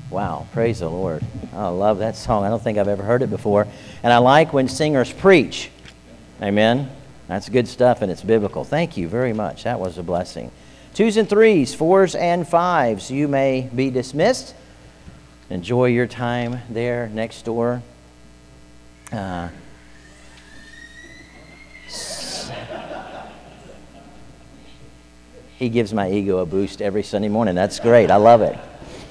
Wow, praise the Lord. I love that song. I don't think I've ever heard it before. And I like when singers preach. Amen. That's good stuff, and it's biblical. Thank you very much. That was a blessing. 2s and 3s, 4s and 5s. You may be dismissed. Enjoy your time there next door. He gives my ego a boost every Sunday morning. That's great. I love it.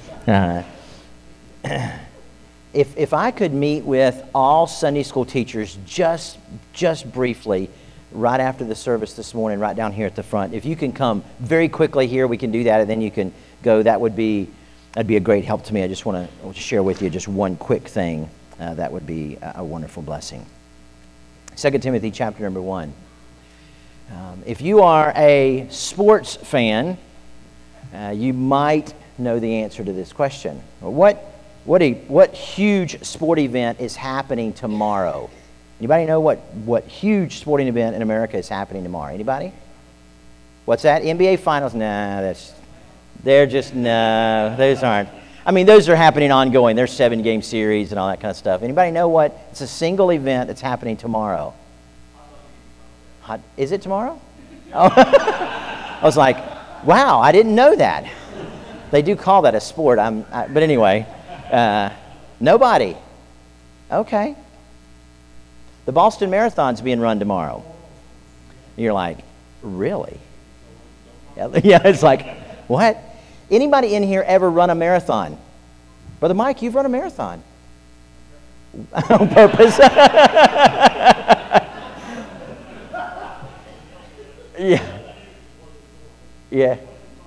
If I could meet with all Sunday school teachers just briefly right after the service this morning, right down here at the front. If you can come very quickly here, we can do that, and then you can go. That'd be a great help to me. I just want to share with you just one quick thing. That would be a wonderful blessing. 2 Timothy chapter number 1. If you are a sports fan, you might know the answer to this question. What huge sport event is happening tomorrow? Anybody know what huge sporting event in America is happening tomorrow? Anybody? What's that? NBA Finals? Nah, those aren't. I mean, those are happening ongoing. There's 7-game series and all that kind of stuff. Anybody know what? It's a single event that's happening tomorrow. Is it tomorrow? Oh. I was like, wow, I didn't know that. They do call that a sport. But anyway, nobody. Okay. The Boston Marathon's being run tomorrow. You're like, really? Yeah, it's like, what? Anybody in here ever run a marathon? Brother Mike, you've run a marathon. On purpose? Yeah.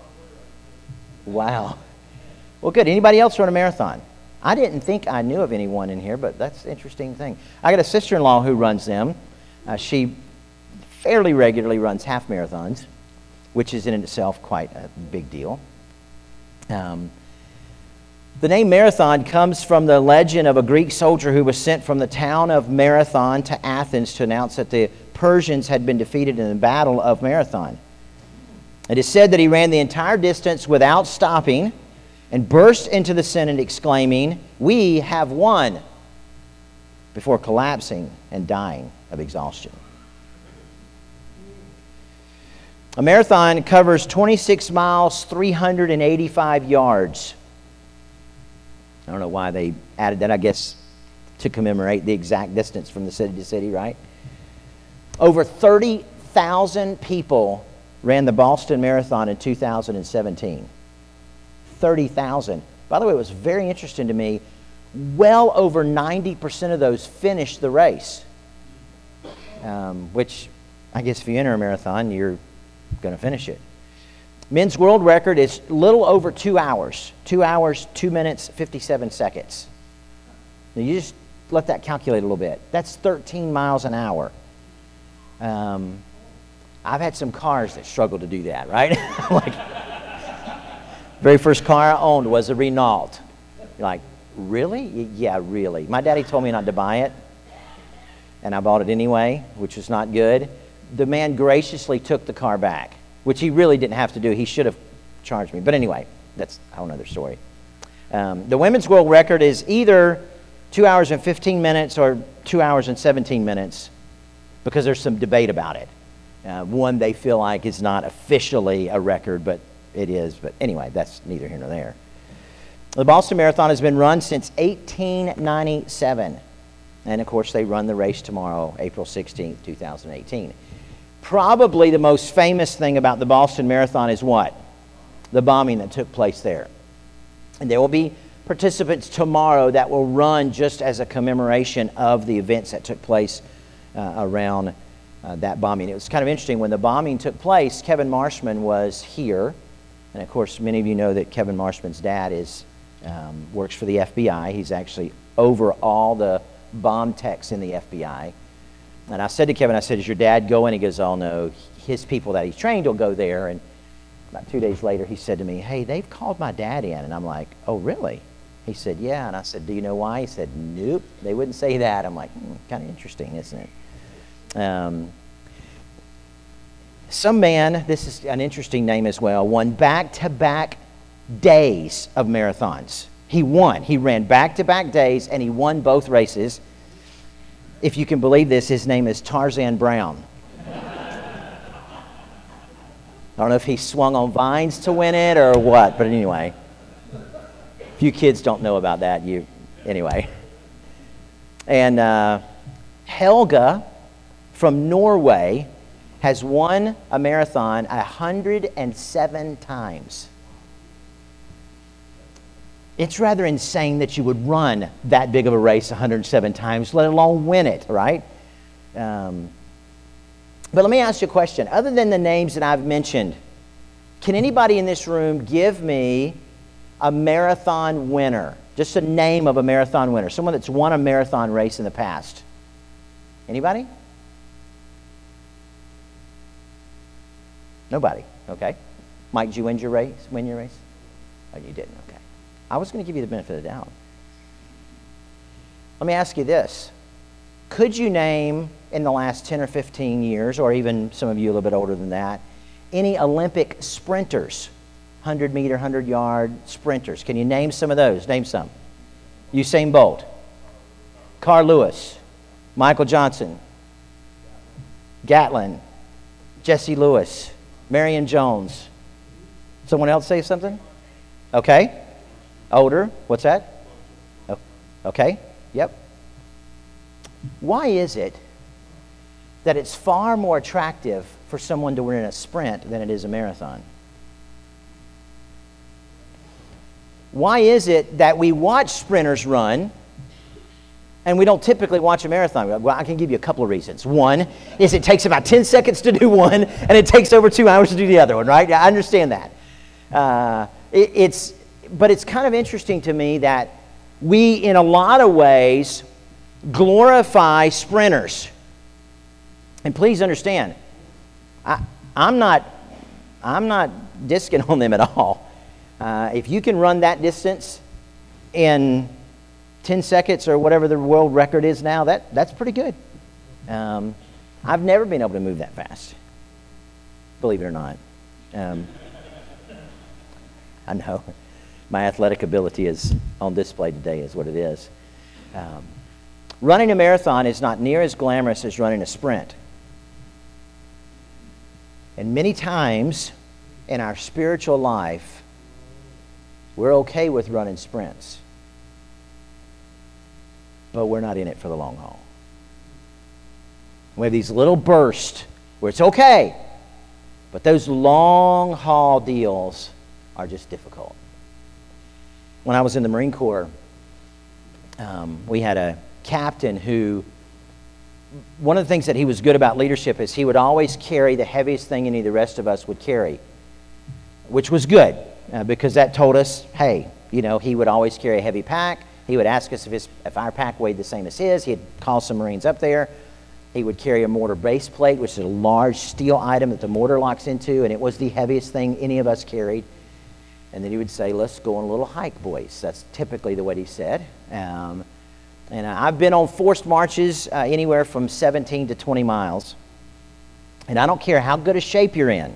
Wow. Well, good. Anybody else run a marathon? I didn't think I knew of anyone in here, but that's an interesting thing. I got a sister-in-law who runs them. She fairly regularly runs half marathons, which is in itself quite a big deal. The name Marathon comes from the legend of a Greek soldier who was sent from the town of Marathon to Athens to announce that the Persians had been defeated in the Battle of Marathon. It is said that he ran the entire distance without stopping and burst into the Senate exclaiming, "We have won," before collapsing and dying of exhaustion. A marathon covers 26 miles, 385 yards. I don't know why they added that, I guess to commemorate the exact distance from the city to city, right? Over 30,000 people ran the Boston Marathon in 2017. 30,000. By the way, it was very interesting to me. Well over 90% of those finished the race, which I guess if you enter a marathon, you're going to finish it. Men's world record is little over 2 hours. 2 hours, 2 minutes, 57 seconds. Now you just let that calculate a little bit. That's 13 miles an hour. I've had some cars that struggle to do that, right? Like, very first car I owned was a Renault. You're like, really? Yeah, really. My daddy told me not to buy it, and I bought it anyway, which was not good. The man graciously took the car back, which he really didn't have to do. He should have charged me. But anyway, that's a whole other story. The women's world record is either 2 hours and 15 minutes or 2 hours and 17 minutes because there's some debate about it. One they feel like is not officially a record, but it is. But anyway, that's neither here nor there. The Boston Marathon has been run since 1897. And of course, they run the race tomorrow, April 16th, 2018. Probably the most famous thing about the Boston Marathon is what? The bombing that took place there. And there will be participants tomorrow that will run just as a commemoration of the events that took place around that bombing. It was kind of interesting. When the bombing took place, Kevin Marshman was here. And of course, many of you know that Kevin Marshman's dad works for the FBI. He's actually over all the bomb techs in the FBI. And I said to Kevin, I said, "Is your dad going?" He goes, "Oh, no. His people that he's trained will go there." And about 2 days later, he said to me, "Hey, they've called my dad in." And I'm like, "Oh, really?" He said, "Yeah." And I said, "Do you know why?" He said, "Nope, they wouldn't say that." I'm like, kind of interesting, isn't it? Some man, this is an interesting name as well, won back-to-back days of marathons. He won. He ran back-to-back days, and he won both races. If you can believe this, his name is Tarzan Brown. I don't know if he swung on vines to win it or what, but anyway. If you kids don't know about that, anyway. And Helga from Norway has won a marathon 107 times. It's rather insane that you would run that big of a race 107 times, let alone win it, right? But let me ask you a question. Other than the names that I've mentioned, can anybody in this room give me a marathon winner? Just a name of a marathon winner. Someone that's won a marathon race in the past. Anybody? Nobody. Okay. Mike, did you win your race? Oh, you didn't. Okay. I was going to give you the benefit of the doubt. Let me ask you this. Could you name in the last 10 or 15 years, or even some of you a little bit older than that, any Olympic sprinters, 100-meter, 100-yard sprinters? Can you name some of those? Name some. Usain Bolt, Carl Lewis, Michael Johnson, Gatlin, Jesse Lewis, Marion Jones. Someone else say something? Okay. Older. What's that? Oh, okay. Yep. Why is it that it's far more attractive for someone to win a sprint than it is a marathon? Why is it that we watch sprinters run and we don't typically watch a marathon? Well, I can give you a couple of reasons. One is it takes about 10 seconds to do one and it takes over 2 hours to do the other one, right? I understand that. But it's kind of interesting to me that we, in a lot of ways, glorify sprinters. And please understand, I'm not disking on them at all. If you can run that distance in 10 seconds or whatever the world record is now, that's pretty good. I've never been able to move that fast, believe it or not. I know. My athletic ability is on display today is what it is. Running a marathon is not near as glamorous as running a sprint. And many times in our spiritual life, we're okay with running sprints, but we're not in it for the long haul. We have these little bursts where it's okay, but those long haul deals are just difficult. When I was in the Marine Corps, we had a captain who, one of the things that he was good about leadership is he would always carry the heaviest thing any of the rest of us would carry, which was good because that told us, hey, he would always carry a heavy pack. He would ask us if our pack weighed the same as his. He'd call some Marines up there. He would carry a mortar base plate, which is a large steel item that the mortar locks into, and it was the heaviest thing any of us carried. And then he would say, let's go on a little hike, boys. That's typically the way he said. And I've been on forced marches anywhere from 17 to 20 miles. And I don't care how good a shape you're in.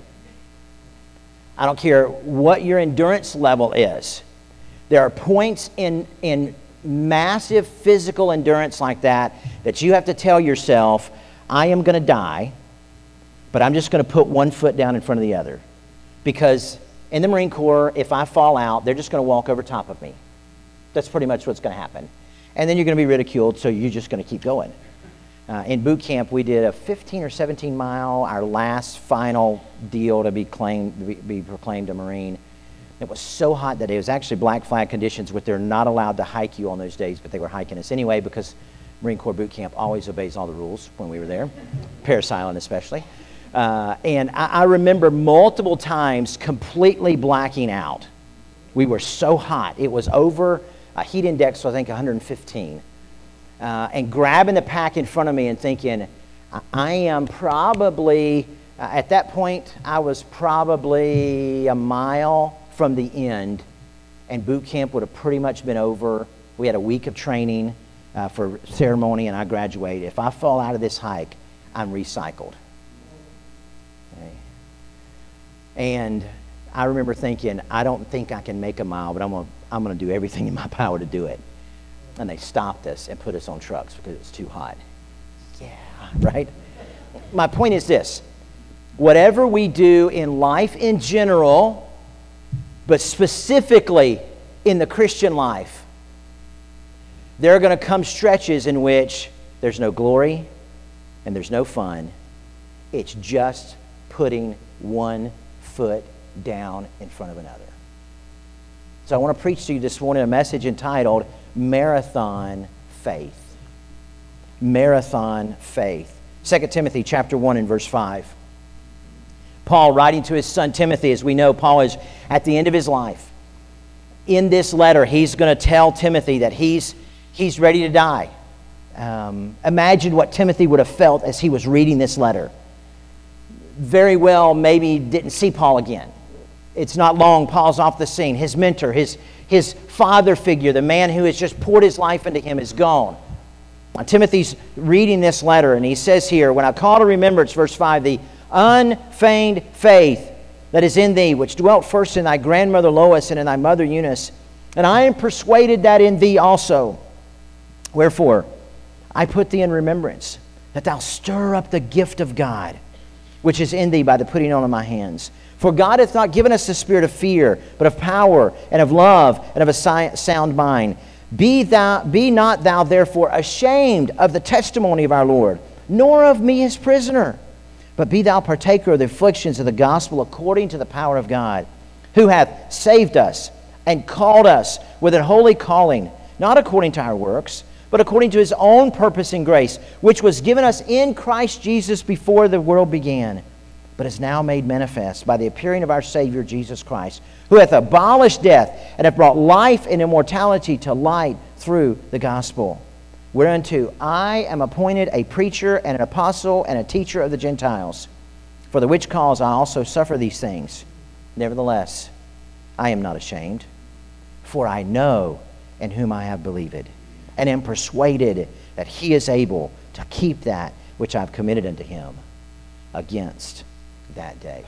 I don't care what your endurance level is. There are points in massive physical endurance like that you have to tell yourself, I am going to die, but I'm just going to put one foot down in front of the other. Because in the Marine Corps, if I fall out, they're just going to walk over top of me. That's pretty much what's going to happen. And then you're going to be ridiculed, so you're just going to keep going. In boot camp, we did a 15 or 17 mile, our last final deal to be proclaimed a Marine. It was so hot that day. It was actually black flag conditions, where they're not allowed to hike you on those days, but they were hiking us anyway because Marine Corps boot camp always obeys all the rules when we were there, Parris Island especially. And I remember multiple times completely blacking out. We were so hot. It was over a heat index, I think 115. And grabbing the pack in front of me and thinking, I am probably, at that point, I was probably a mile from the end, and boot camp would have pretty much been over. We had a week of training for ceremony, and I graduated. If I fall out of this hike, I'm recycled. Okay. And I remember thinking, I don't think I can make a mile, but I'm I'm going to do everything in my power to do it. And they stopped us and put us on trucks because it was too hot. Yeah, right? My point is this. Whatever we do in life in general, but specifically in the Christian life, there are going to come stretches in which there's no glory and there's no fun. It's just putting one foot down in front of another. So I want to preach to you this morning a message entitled Marathon Faith. Marathon Faith. 2 Timothy chapter 1 and verse 5. Paul, writing to his son Timothy, as we know, Paul is at the end of his life. In this letter, he's going to tell Timothy that he's ready to die. Imagine what Timothy would have felt as he was reading this letter. Very well, maybe didn't see Paul again. It's not long, Paul's off the scene. His mentor, his father figure, the man who has just poured his life into him, is gone. Timothy's reading this letter, and he says here, when I call to remembrance, verse 5, the unfeigned faith that is in thee, which dwelt first in thy grandmother Lois and in thy mother Eunice, and I am persuaded that in thee also. Wherefore, I put thee in remembrance, that thou stir up the gift of God, which is in thee by the putting on of my hands. For God hath not given us the spirit of fear, but of power, and of love, and of a sound mind. Be not thou therefore ashamed of the testimony of our Lord, nor of me his prisoner, but be thou partaker of the afflictions of the gospel according to the power of God, who hath saved us and called us with an holy calling, not according to our works, but according to his own purpose and grace, which was given us in Christ Jesus before the world began, but is now made manifest by the appearing of our Savior Jesus Christ, who hath abolished death and hath brought life and immortality to light through the gospel. Whereunto I am appointed a preacher and an apostle and a teacher of the Gentiles, for the which cause I also suffer these things. Nevertheless, I am not ashamed, for I know in whom I have believed, and am persuaded that he is able to keep that which I have committed unto him against that day.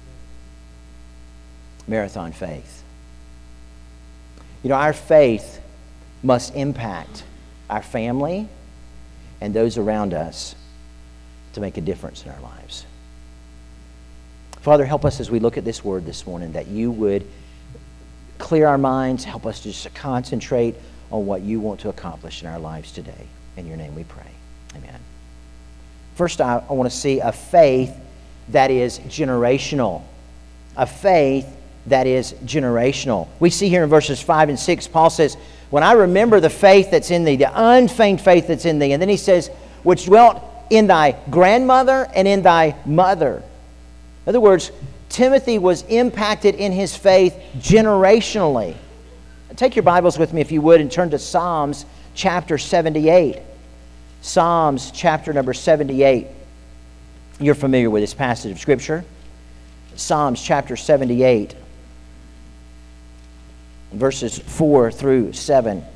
Marathon faith. You know, our faith must impact our family and those around us to make a difference in our lives. Father, help us as we look at this word this morning, that you would clear our minds, help us just to concentrate on what you want to accomplish in our lives today. In your name we pray. Amen. First, I want to see a faith that is generational. A faith that is generational. We see here in verses 5 and 6, Paul says, when I remember the faith that's in thee, the unfeigned faith that's in thee, and then he says, which dwelt in thy grandmother and in thy mother. In other words, Timothy was impacted in his faith generationally. Take your Bibles with me, if you would, and turn to Psalms chapter 78. Psalms chapter number 78. You're familiar with this passage of Scripture. Psalms chapter 78, verses 4 through 7.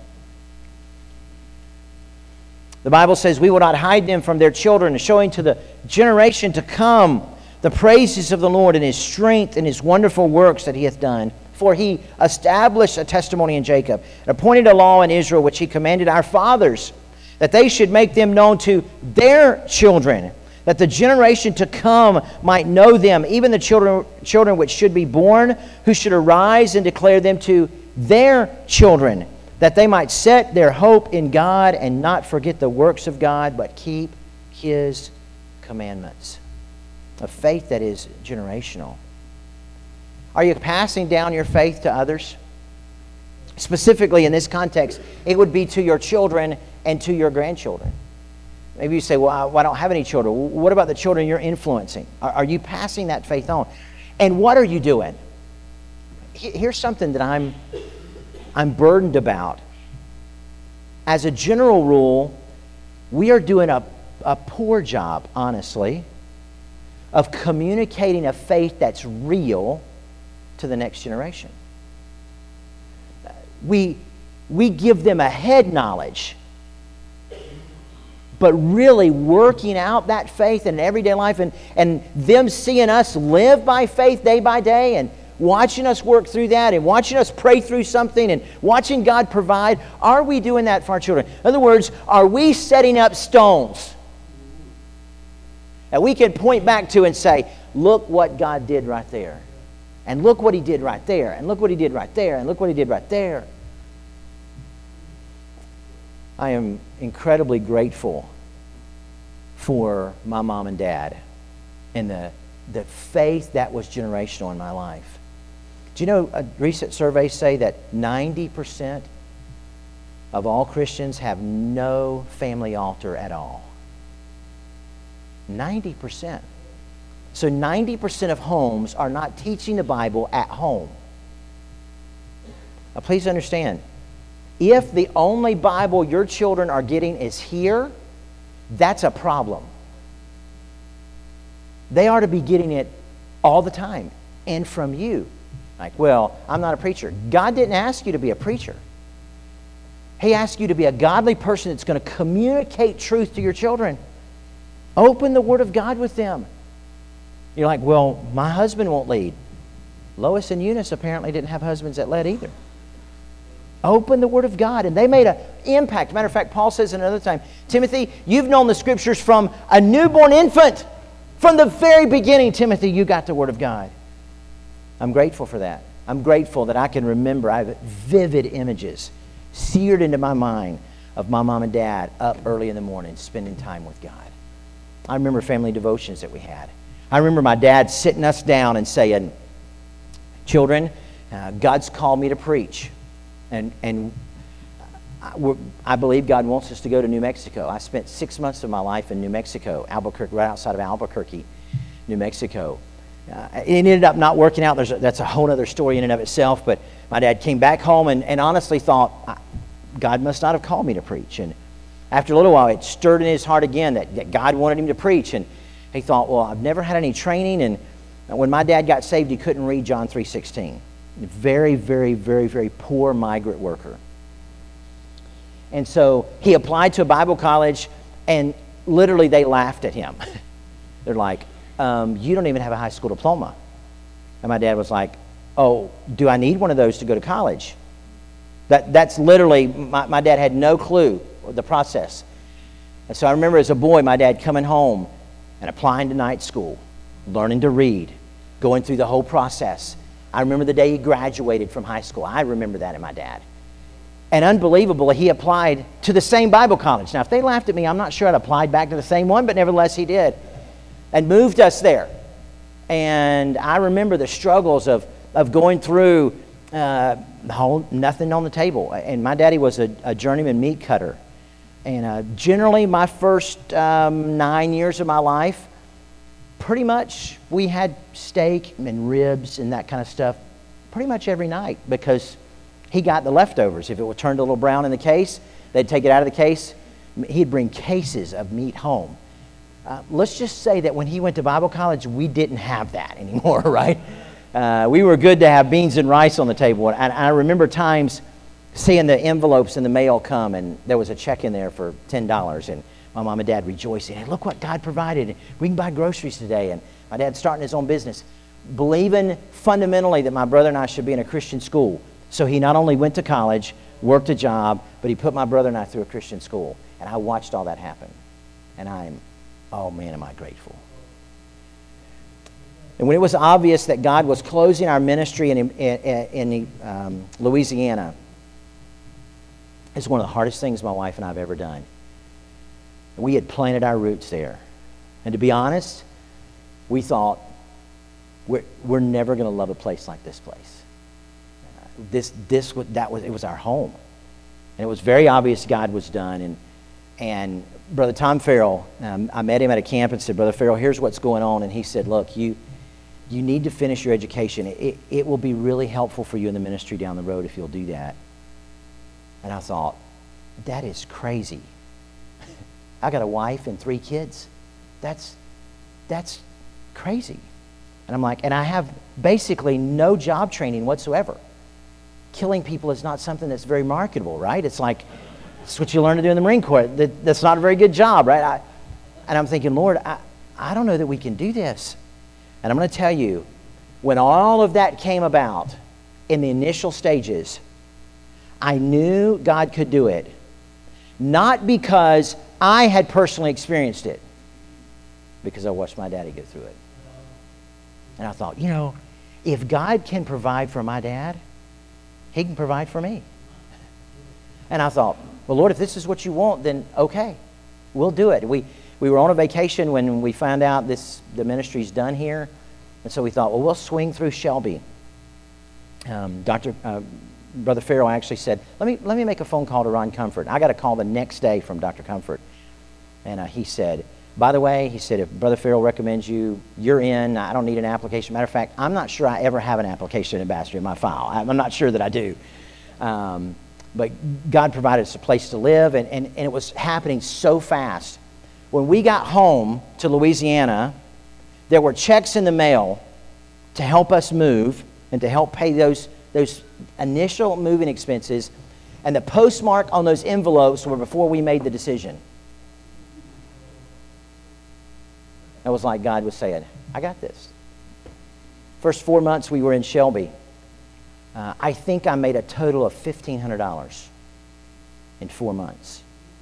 The Bible says, we will not hide them from their children, showing to the generation to come the praises of the Lord and his strength and his wonderful works that he hath done. For he established a testimony in Jacob, and appointed a law in Israel, which he commanded our fathers, that they should make them known to their children, that the generation to come might know them, even the children which should be born, who should arise and declare them to their children, that they might set their hope in God and not forget the works of God, but keep his commandments. A faith that is generational. Are you passing down your faith to others? Specifically in this context, it would be to your children and to your grandchildren. Maybe you say, well, I don't have any children. What about the children you're influencing? Are you passing that faith on? And what are you doing? Here's something that I'm burdened about. As a general rule, we are doing a poor job, honestly, of communicating a faith that's real to the next generation. We give them a head knowledge, but really working out that faith in everyday life and them seeing us live by faith day by day and watching us work through that and watching us pray through something and watching God provide? Are we doing that for our children? In other words, are we setting up stones that we can point back to and say, look what God did right there. And look what He did right there. And look what He did right there. And look what He did right there. I am incredibly grateful for my mom and dad and the faith that was generational in my life. Do you know recent surveys say that 90% of all Christians have no family altar at all? 90%. So 90% of homes are not teaching the Bible at home. Now please understand, if the only Bible your children are getting is here, that's a problem. They are to be getting it all the time and from you. Like, well, I'm not a preacher. God didn't ask you to be a preacher. He asked you to be a godly person that's going to communicate truth to your children. Open the Word of God with them. You're like, well, my husband won't lead. Lois and Eunice apparently didn't have husbands that led either. Open the Word of God, and they made an impact. Matter of fact, Paul says another time, Timothy, you've known the Scriptures from a newborn infant. From the very beginning, Timothy, you got the Word of God. I'm grateful for that. I'm grateful that I can remember. I have vivid images seared into my mind of my mom and dad up early in the morning spending time with God. I remember family devotions that we had. I remember my dad sitting us down and saying, children, God's called me to preach. And I believe God wants us to go to New Mexico. I spent 6 months of my life in New Mexico, Albuquerque, right outside of Albuquerque, New Mexico. It ended up not working out. That's a whole other story in and of itself. But my dad came back home and honestly thought, God must not have called me to preach. And after a little while, it stirred in his heart again that God wanted him to preach. And he thought, well, I've never had any training. And when my dad got saved, he couldn't read John 3:16. Very, very, very, very poor migrant worker. And so he applied to a Bible college, and literally they laughed at him. They're like, you don't even have a high school diploma. And my dad was like, oh, do I need one of those to go to college? That's literally, my dad had no clue the process. And so I remember as a boy, my dad coming home and applying to night school, learning to read, going through the whole process. I remember the day he graduated from high school. I remember that in my dad. And unbelievably, he applied to the same Bible college. Now, if they laughed at me, I'm not sure I'd applied back to the same one, but nevertheless, he did. And moved us there. And I remember the struggles of going through nothing on the table. And my daddy was a journeyman meat cutter. And generally, my first 9 years of my life, pretty much we had steak and ribs and that kind of stuff pretty much every night because he got the leftovers. If it would turn a little brown in the case, they'd take it out of the case. He'd bring cases of meat home. Let's just say that when he went to Bible college, we didn't have that anymore, right? We were good to have beans and rice on the table. And I remember times seeing the envelopes in the mail come, and there was a check in there for $10, and my mom and dad rejoicing. Hey, look what God provided. We can buy groceries today. And my dad's starting his own business, believing fundamentally that my brother and I should be in a Christian school. So he not only went to college, worked a job, but he put my brother and I through a Christian school. And I watched all that happen. And oh man, am I grateful. And when it was obvious that God was closing our ministry in Louisiana, it's one of the hardest things my wife and I have ever done. We had planted our roots there. And to be honest, we thought, we're never going to love a place like this place. It was our home. And it was very obvious God was done. And Brother Tom Farrell, I met him at a camp and said, Brother Farrell, here's what's going on. And he said, look, you need to finish your education. It will be really helpful for you in the ministry down the road if you'll do that. And I thought, that is crazy. I got a wife and 3 kids. That's crazy. And I'm like, and I have basically no job training whatsoever. Killing people is not something that's very marketable, right? It's like, it's what you learn to do in the Marine Corps. That's not a very good job, right? And I'm thinking, Lord, I don't know that we can do this. And I'm going to tell you, when all of that came about in the initial stages, I knew God could do it. Not because I had personally experienced it, because I watched my daddy go through it. And I thought, if God can provide for my dad, He can provide for me. And I thought, well, Lord, if this is what you want, then okay, we'll do it. We were on a vacation when we found out the ministry's done here. And so we thought, well, we'll swing through Shelby. Brother Farrell actually said, let me make a phone call to Ron Comfort. I got a call the next day from Dr. Comfort. And he said, by the way, he said, if Brother Farrell recommends you, you're in. I don't need an application. Matter of fact, I'm not sure I ever have an application ambassador in my file. I'm not sure that I do. But God provided us a place to live, and it was happening so fast. When we got home to Louisiana, there were checks in the mail to help us move and to help pay those initial moving expenses, and the postmark on those envelopes were before we made the decision. It was like God was saying, I got this. First 4 months we were in Shelby. I think I made a total of $1,500 in 4 months.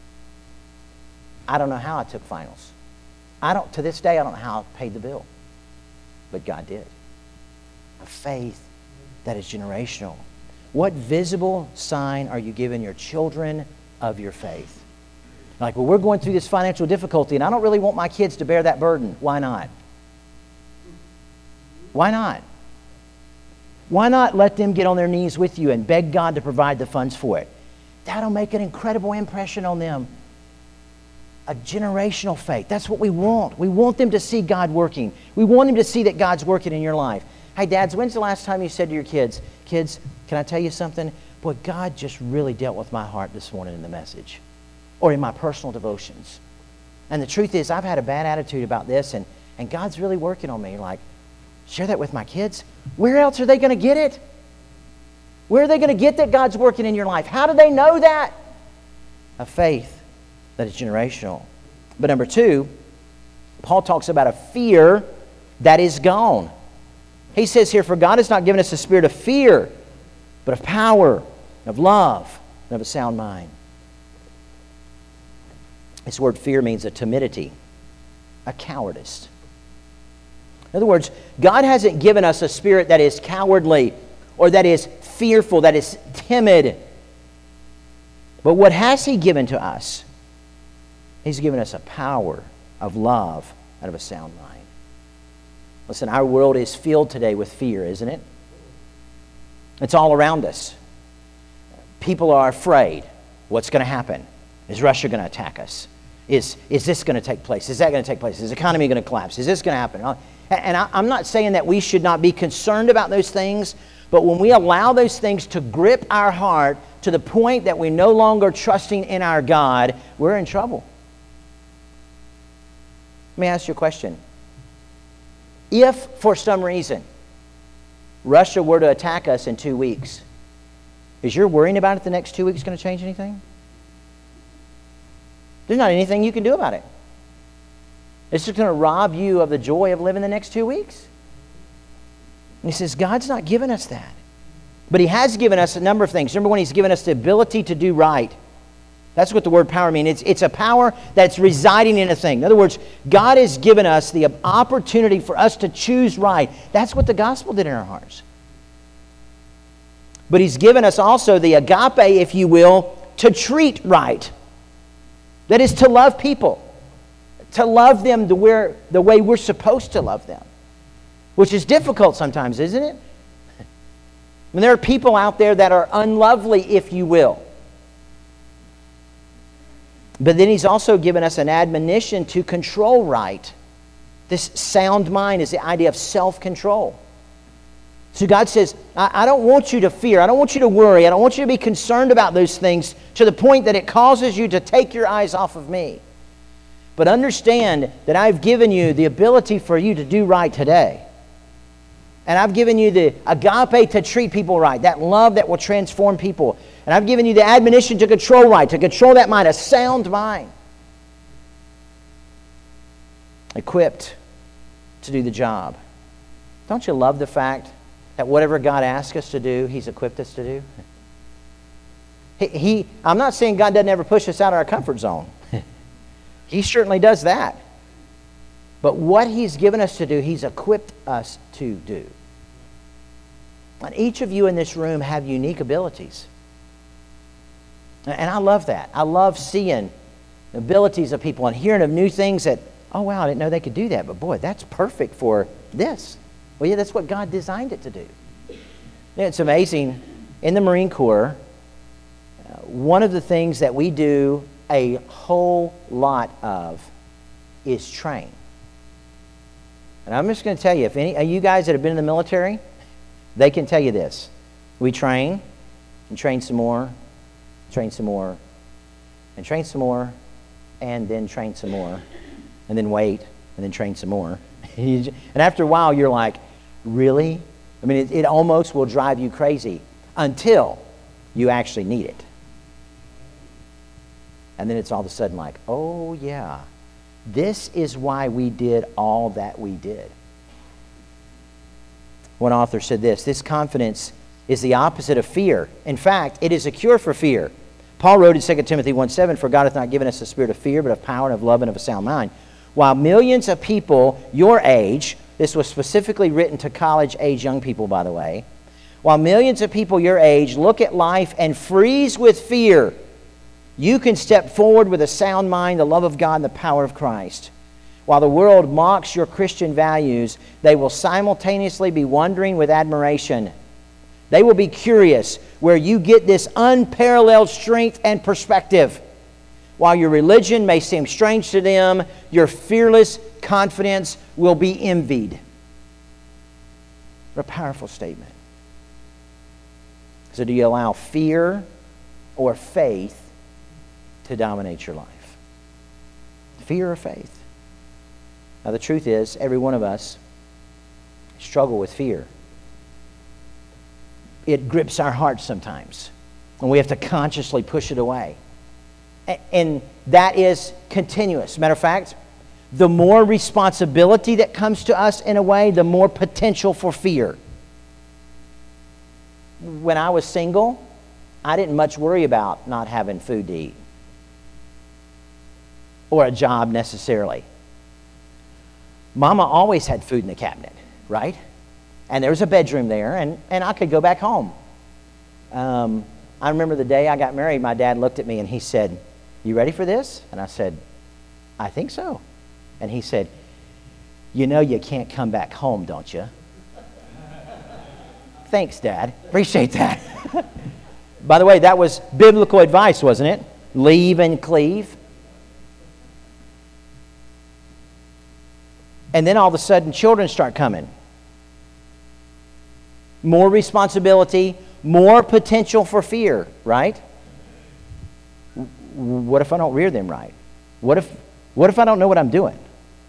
I don't know how I took finals. To this day, I don't know how I paid the bill. But God did. A faith that is generational. What visible sign are you giving your children of your faith? Like, well, we're going through this financial difficulty, and I don't really want my kids to bear that burden. Why not? Why not? Why not let them get on their knees with you and beg God to provide the funds for it? That'll make an incredible impression on them. A generational faith. That's what we want. We want them to see God working. We want them to see that God's working in your life. Hey, dads, when's the last time you said to your kids, can I tell you something? Boy, God just really dealt with my heart this morning in the message or in my personal devotions. And the truth is, I've had a bad attitude about this, and God's really working on me. Like, share that with my kids. Where else are they going to get it? Where are they going to get that God's working in your life? How do they know that? A faith that is generational. But number 2, Paul talks about a fear that is gone. He says here, for God has not given us a spirit of fear, but of power, of love, and of a sound mind. This word fear means a timidity, a cowardice. In other words, God hasn't given us a spirit that is cowardly or that is fearful, that is timid. But what has He given to us? He's given us a power of love and of a sound mind. Listen, our world is filled today with fear, isn't it? It's all around us. People are afraid. What's going to happen? Is Russia going to attack us? Is this going to take place? Is that going to take place? Is the economy going to collapse? Is this going to happen? And I'm not saying that we should not be concerned about those things, but when we allow those things to grip our heart to the point that we're no longer trusting in our God, we're in trouble. Let me ask you a question. If, for some reason, Russia were to attack us in 2 weeks, is your worrying about it the next 2 weeks going to change anything? There's not anything you can do about it. It's just going to rob you of the joy of living the next 2 weeks. And he says, God's not given us that. But He has given us a number of things. Number 1, He's given us the ability to do right. That's what the word power means. It's a power that's residing in a thing. In other words, God has given us the opportunity for us to choose right. That's what the gospel did in our hearts. But He's given us also the agape, if you will, to treat right. That is to love people. To love them the way we're supposed to love them. Which is difficult sometimes, isn't it? I mean, there are people out there that are unlovely, if you will. But then He's also given us an admonition to control right. This sound mind is the idea of self-control. So God says, I don't want you to fear. I don't want you to worry. I don't want you to be concerned about those things to the point that it causes you to take your eyes off of me. But understand that I've given you the ability for you to do right today. And I've given you the agape to treat people right, that love that will transform people. And I've given you the admonition to control right, to control that mind, a sound mind. Equipped to do the job. Don't you love the fact that whatever God asks us to do, He's equipped us to do? I'm not saying God doesn't ever push us out of our comfort zone. He certainly does that. But what He's given us to do, He's equipped us to do. And each of you in this room have unique abilities. And I love that. I love seeing the abilities of people and hearing of new things that, oh, wow, I didn't know they could do that. But boy, that's perfect for this. Well, yeah, that's what God designed it to do. It's amazing. In the Marine Corps, one of the things that we do a whole lot of is train. And I'm just going to tell you, if any of you guys that have been in the military, they can tell you this. We train, and train some more, train some more, and train some more, and then train some more, and then wait, and then train some more. And after a while, you're like, really? I mean, it almost will drive you crazy until you actually need it. And then it's all of a sudden like, oh, yeah, this is why we did all that we did. One author said this confidence is the opposite of fear. In fact, it is a cure for fear. Paul wrote in 2 Timothy 1:7, "For God hath not given us a spirit of fear, but of power and of love and of a sound mind." While millions of people your age, this was specifically written to college-age young people, by the way, while millions of people your age look at life and freeze with fear, you can step forward with a sound mind, the love of God, and the power of Christ. While the world mocks your Christian values, they will simultaneously be wondering with admiration. They will be curious where you get this unparalleled strength and perspective. While your religion may seem strange to them, your fearless confidence will be envied. What a powerful statement. So do you allow fear or faith to dominate your life? Fear or faith? Now the truth is, every one of us struggle with fear. It grips our hearts sometimes, and we have to consciously push it away. And that is continuous. Matter of fact, the more responsibility that comes to us in a way, the more potential for fear. When I was single, I didn't much worry about not having food to eat or a job necessarily. Mama always had food in the cabinet, right? And there was a bedroom there, and I could go back home. I remember the day I got married, my dad looked at me and he said, "You ready for this?" And I said, "I think so." And he said, "You know you can't come back home, don't you?" Thanks, Dad. Appreciate that. By the way, that was biblical advice, wasn't it? Leave and cleave. And then all of a sudden, children start coming. More responsibility, more potential for fear, right? What if I don't rear them right? What if I don't know what I'm doing?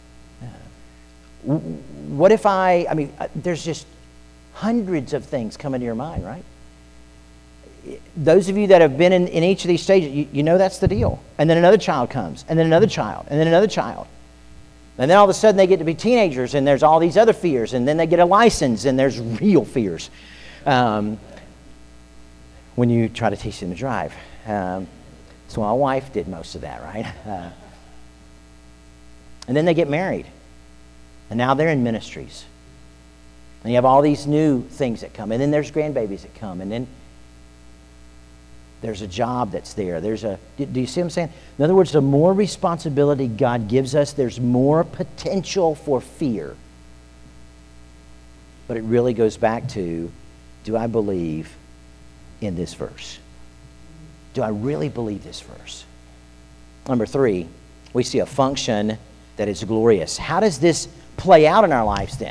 What if there's just hundreds of things come into your mind, right? Those of you that have been in each of these stages, you know that's the deal. And then another child comes, and then another child, and then another child. And then all of a sudden they get to be teenagers, and there's all these other fears, and then they get a license, and there's real fears when you try to teach them to drive. So my wife did most of that, right? And then they get married, and now they're in ministries. And you have all these new things that come, and then there's grandbabies that come, and then there's a job that's there. Do you see what I'm saying? In other words, the more responsibility God gives us, there's more potential for fear. But it really goes back to, do I believe in this verse? Do I really believe this verse? Number 3, we see a function that is glorious. How does this play out in our lives then?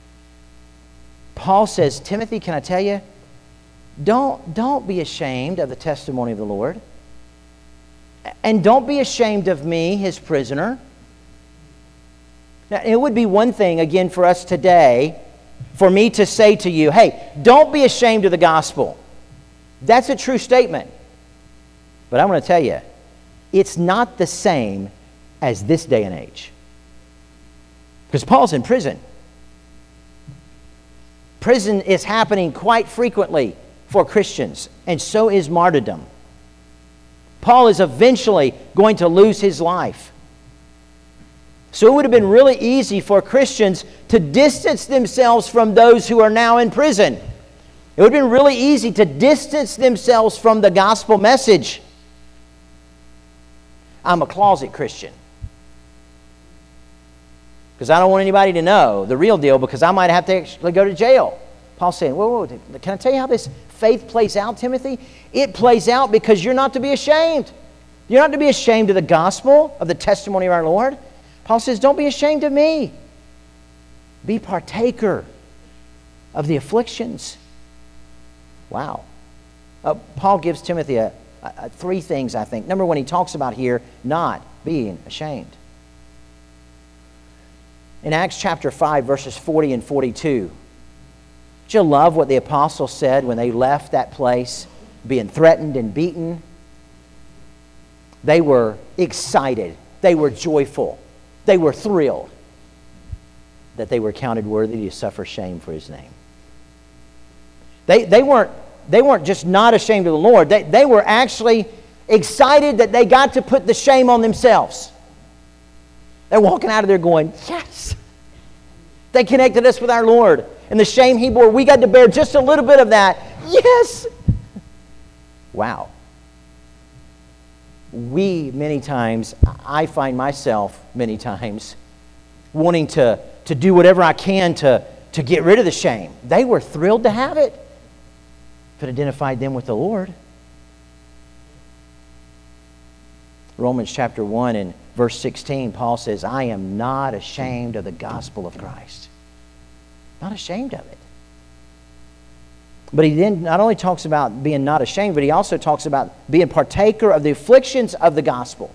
Paul says, Timothy, can I tell you, don't be ashamed of the testimony of the Lord. And don't be ashamed of me, his prisoner. Now, it would be one thing, again, for us today, for me to say to you, hey, don't be ashamed of the gospel. That's a true statement. But I'm going to tell you, it's not the same as this day and age. Because Paul's in prison. Prison is happening quite frequently for Christians, and so is martyrdom. Paul is eventually going to lose his life. So it would have been really easy for Christians to distance themselves from those who are now in prison. It would have been really easy to distance themselves from the gospel message. I'm a closet Christian, because I don't want anybody to know the real deal, because I might have to actually go to jail. Paul's saying, whoa, can I tell you how this faith plays out, Timothy? It plays out because you're not to be ashamed. You're not to be ashamed of the gospel, of the testimony of our Lord. Paul says, don't be ashamed of me. Be partaker of the afflictions. Wow. Paul gives Timothy three things, I think. Number one, he talks about here not being ashamed. In Acts chapter 5, verses 40 and 42, don't you love what the apostles said when they left that place, being threatened and beaten? They were excited. They were joyful. They were thrilled that they were counted worthy to suffer shame for His name. They weren't just not ashamed of the Lord. They were actually excited that they got to put the shame on themselves. They're walking out of there going, yes! They connected us with our Lord. And the shame He bore, we got to bear just a little bit of that. Yes! Wow. Many times, I find myself many times wanting to do whatever I can to get rid of the shame. They were thrilled to have it. If it identified them with the Lord. Romans chapter 1 and verse 16, Paul says, I am not ashamed of the gospel of Christ. Not ashamed of it. But he then not only talks about being not ashamed, but he also talks about being partaker of the afflictions of the gospel.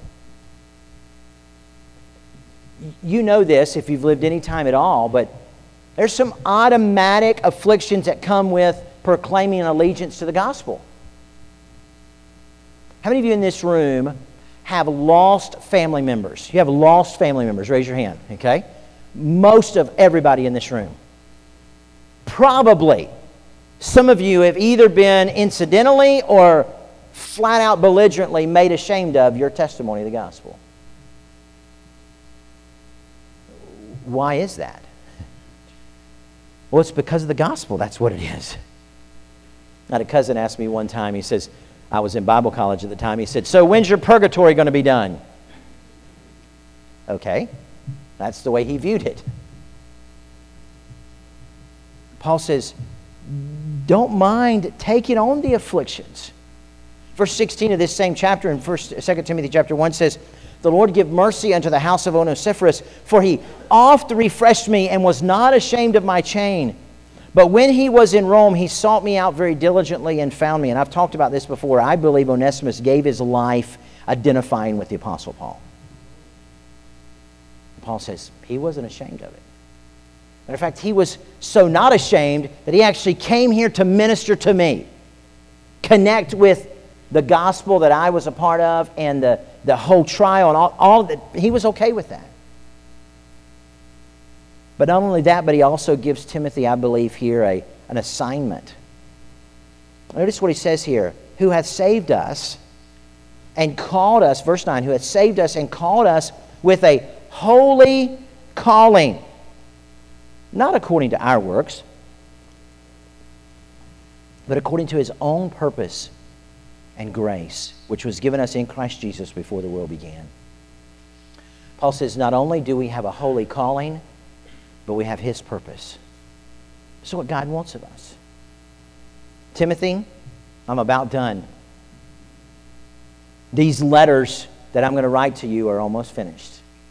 You know this if you've lived any time at all, but there's some automatic afflictions that come with proclaiming an allegiance to the gospel. How many of you in this room have lost family members? You have lost family members. Raise your hand, okay? Most of everybody in this room. Probably some of you have either been incidentally or flat out belligerently made ashamed of your testimony of the gospel. Why is that? Well, it's because of the gospel. That's what it is. I had a cousin ask me one time, he says, I was in Bible college at the time, he said, so when's your purgatory going to be done? Okay, that's the way he viewed it. Paul says, don't mind taking on the afflictions. Verse 16 of this same chapter in 2 Timothy chapter 1 says, the Lord give mercy unto the house of Onesiphorus, for he oft refreshed me and was not ashamed of my chain. But when he was in Rome, he sought me out very diligently and found me. And I've talked about this before. I believe Onesimus gave his life identifying with the Apostle Paul. Paul says he wasn't ashamed of it. Matter of fact, he was so not ashamed that he actually came here to minister to me. Connect with the gospel that I was a part of and the whole trial and all that. He was okay with that. But not only that, but he also gives Timothy, I believe, here an assignment. Notice what he says here. Who hath saved us and called us, verse 9, who hath saved us and called us with a holy calling. Not according to our works, but according to His own purpose and grace, which was given us in Christ Jesus before the world began. Paul says, not only do we have a holy calling, but we have His purpose. This is what God wants of us. Timothy, I'm about done. These letters that I'm going to write to you are almost finished.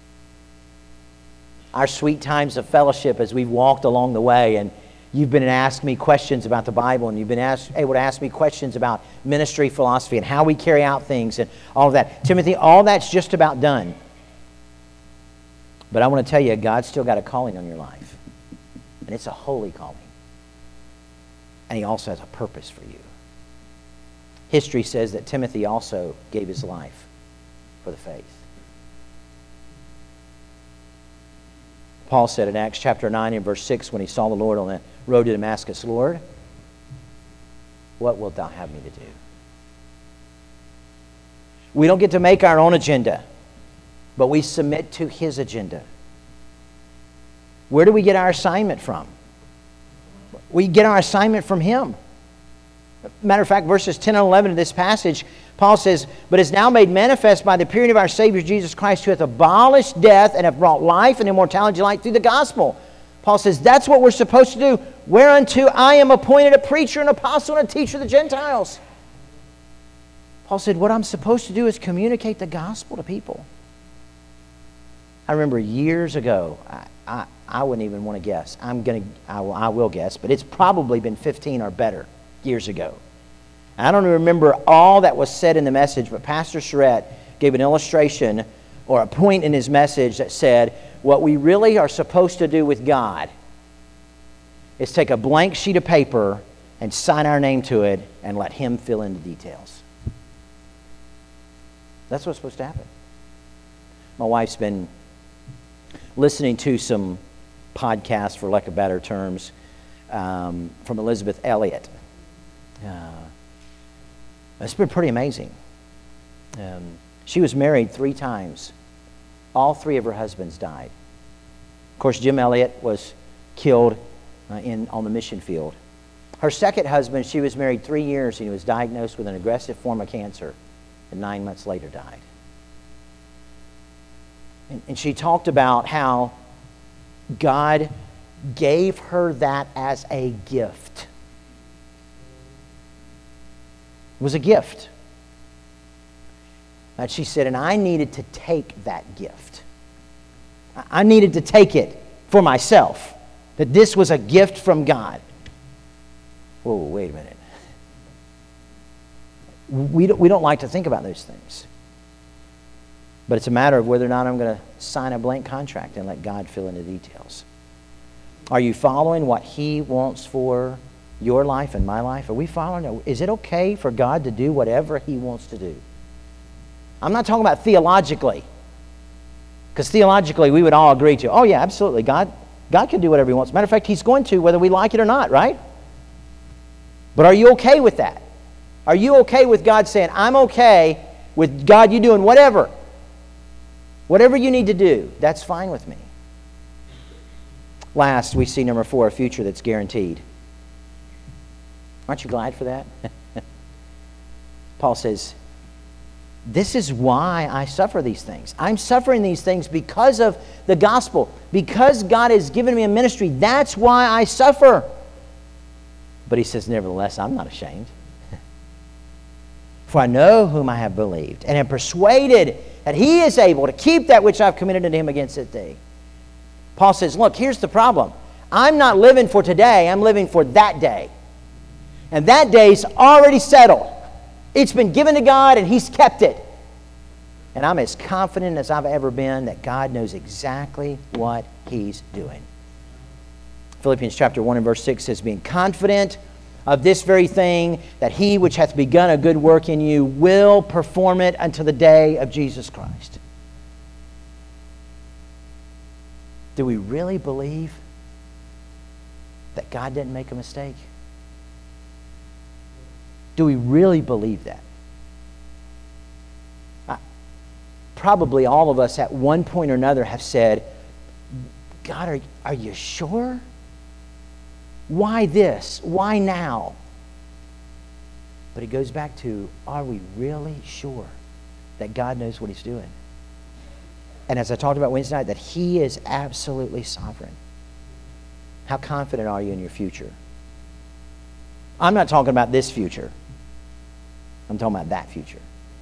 Our sweet times of fellowship as we've walked along the way, and you've been asked me questions about the Bible, and you've been able to ask me questions about ministry philosophy and how we carry out things and all of that. Timothy, all that's just about done. But I want to tell you, God's still got a calling on your life. And it's a holy calling. And He also has a purpose for you. History says that Timothy also gave his life for the faith. Paul said in Acts chapter 9 and verse 6 when he saw the Lord on the road to Damascus, Lord, what wilt thou have me to do? We don't get to make our own agenda, but we submit to His agenda. Where do we get our assignment from? We get our assignment from Him. Matter of fact, verses 10 and 11 of this passage, Paul says, "But is now made manifest by the appearing of our Savior Jesus Christ, who hath abolished death and hath brought life and immortality to light through the gospel." Paul says that's what we're supposed to do. "Whereunto I am appointed a preacher, an apostle, and a teacher of the Gentiles." Paul said what I'm supposed to do is communicate the gospel to people. I remember years ago, I wouldn't even want to guess. I will guess, but it's probably been 15 or better years ago. I don't remember all that was said in the message, but Pastor Charette gave an illustration or a point in his message that said, what we really are supposed to do with God is take a blank sheet of paper and sign our name to it and let Him fill in the details. That's what's supposed to happen. My wife's been listening to some podcasts, for lack of better terms, from Elizabeth Elliot. It's been pretty amazing. She was married 3 times. All 3 of her husbands died. Of course, Jim Elliot was killed on the mission field. Her second husband, she was married 3 years, and he was diagnosed with an aggressive form of cancer, and 9 months later died. And she talked about how God gave her that as a gift. It was a gift. And she said, and I needed to take that gift. I needed to take it for myself. That this was a gift from God. Whoa, wait a minute. We don't like to think about those things. But it's a matter of whether or not I'm going to sign a blank contract and let God fill in the details. Are you following what He wants for your life and my life? Are we following? Is it okay for God to do whatever He wants to do? I'm not talking about theologically. Because theologically we would all agree to, oh yeah, absolutely, God can do whatever He wants. Matter of fact, He's going to whether we like it or not, right? But are you okay with that? Are you okay with God saying, I'm okay with God, you doing whatever? Whatever you need to do, that's fine with me. Last, we see number 4, a future that's guaranteed. Aren't you glad for that? Paul says, this is why I suffer these things. I'm suffering these things because of the gospel. Because God has given me a ministry, that's why I suffer. But he says, nevertheless, I'm not ashamed. For I know whom I have believed, and am persuaded that He is able to keep that which I've committed unto Him against that day. Paul says, look, here's the problem. I'm not living for today, I'm living for that day. And that day's already settled. It's been given to God and He's kept it. And I'm as confident as I've ever been that God knows exactly what He's doing. Philippians chapter 1 and verse 6 says, being confident of this very thing, that He which hath begun a good work in you will perform it unto the day of Jesus Christ. Do we really believe that God didn't make a mistake? Do we really believe that? Probably all of us at one point or another have said, God, are you sure? Why this? Why now? But it goes back to, are we really sure that God knows what He's doing? And as I talked about Wednesday night, that He is absolutely sovereign. How confident are you in your future? I'm not talking about this future. I'm talking about that future.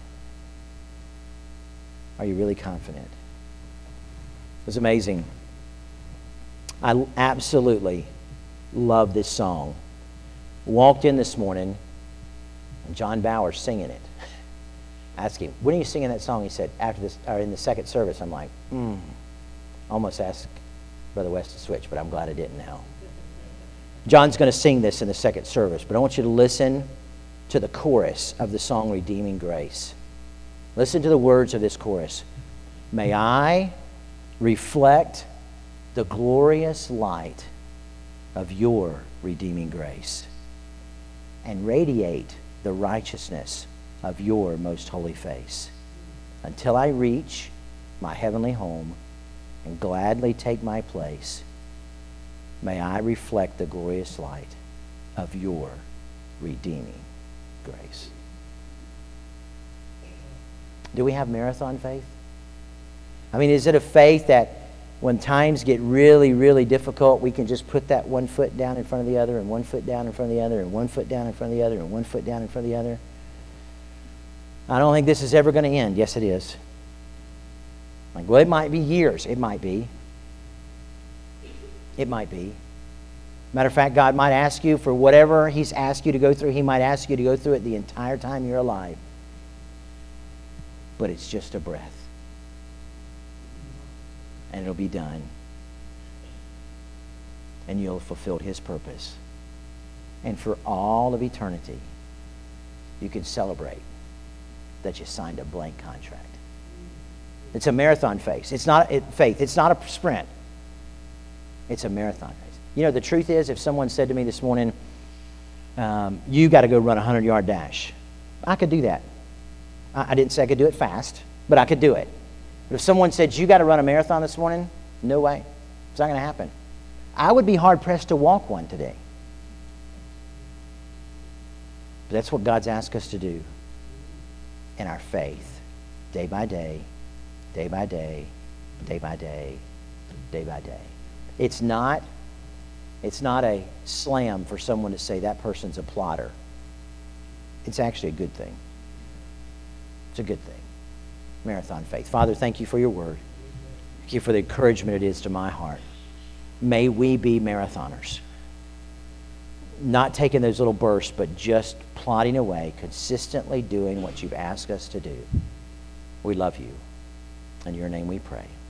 Are you really confident? It was amazing. I absolutely love this song. Walked in this morning, and John Bauer's singing it. I asked him, when are you singing that song? He said, after this, or in the second service. I'm like, almost asked Brother West to switch, but I'm glad I didn't now. John's going to sing this in the second service, but I want you to listen to the chorus of the song Redeeming Grace. Listen to the words of this chorus. May I reflect the glorious light of your redeeming grace and radiate the righteousness of your most holy face until I reach my heavenly home and gladly take my place. May I reflect the glorious light of your redeeming grace. Do we have marathon faith? I mean, is it a faith that when times get really, really difficult, we can just put that one foot down in front of the other, and one foot down in front of the other, and one foot down in front of the other, and one foot down in front of the other? I don't think this is ever going to end. Yes, it is. Like, well, it might be years. It might be. It might be. Matter of fact, God might ask you for whatever He's asked you to go through. He might ask you to go through it the entire time you're alive. But it's just a breath. And it'll be done. And you'll have fulfilled His purpose. And for all of eternity, you can celebrate that you signed a blank contract. It's a marathon faith. It's not faith. It's not a sprint. It's a marathon race. You know, the truth is, if someone said to me this morning, you got to go run a 100-yard dash, I could do that. I didn't say I could do it fast, but I could do it. But if someone said, you got to run a marathon this morning, no way. It's not going to happen. I would be hard-pressed to walk one today. But that's what God's asked us to do in our faith, day by day, day by day, day by day, day by day. It's not a slam for someone to say that person's a plotter. It's actually a good thing. It's a good thing. Marathon faith. Father, thank you for your word. Thank you for the encouragement it is to my heart. May we be marathoners. Not taking those little bursts, but just plodding away, consistently doing what you've asked us to do. We love you. In your name we pray.